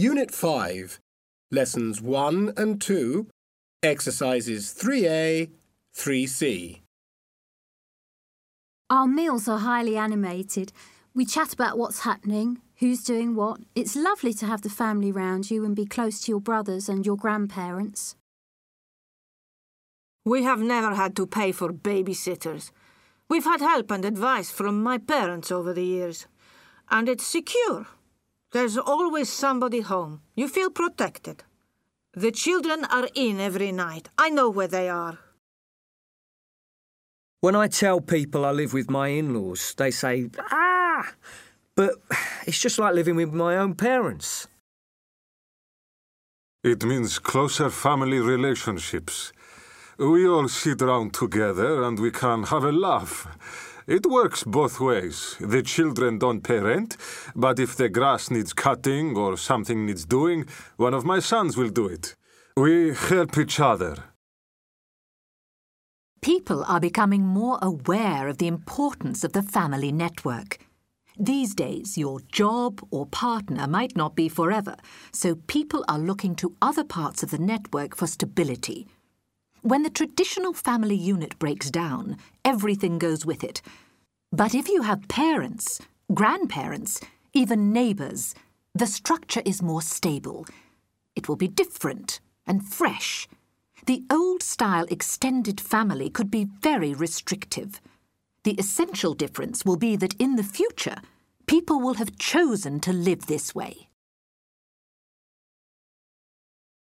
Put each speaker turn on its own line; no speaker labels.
Unit 5, Lessons 1 and 2, Exercises 3A, 3C.
Our meals are highly animated. We chat about what's happening, who's doing what. It's lovely to have the family round you and be close to your brothers and your grandparents.
We have never had to pay for babysitters. We've had help and advice from my parents over the years. And it's secure. There's always somebody home. You feel protected. The children are in every night. I know where they are.
When I tell people I live with my in-laws, they say, but it's just like living with my own parents.
It means closer family relationships. We all sit around together and we can have a laugh. It works both ways. The children don't pay rent, but if the grass needs cutting or something needs doing, one of my sons will do it. We help each other.
People are becoming more aware of the importance of the family network. These days, your job or partner might not be forever, so people are looking to other parts of the network for stability. When the traditional family unit breaks down, everything goes with it. But if you have parents, grandparents, even neighbours, the structure is more stable. It will be different and fresh. The old-style extended family could be very restrictive. The essential difference will be that in the future, people will have chosen to live this way.